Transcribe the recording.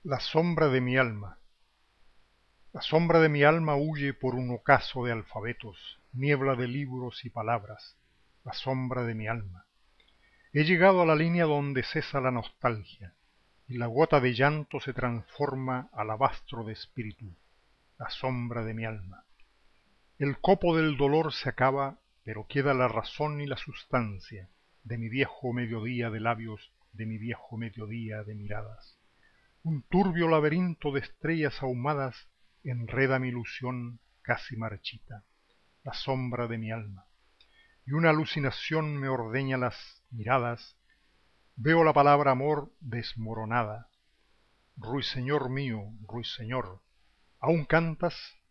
La sombra de mi alma. La sombra de mi alma huye por un ocaso de alfabetos, niebla de libros y palabras, la sombra de mi alma. He llegado a la línea donde cesa la nostalgia, y la gota de llanto se transforma alabastro de espíritu, la sombra de mi alma. El copo del dolor se acaba, pero queda la razón y la sustancia de mi viejo mediodía de labios, de mi viejo mediodía de miradas. Un turbio laberinto de estrellas ahumadas enreda mi ilusión casi marchita, la sombra de mi alma. Y una alucinación me ordeña las miradas, veo la palabra amor desmoronada. Ruiseñor mío, ruiseñor, ¿aún cantas?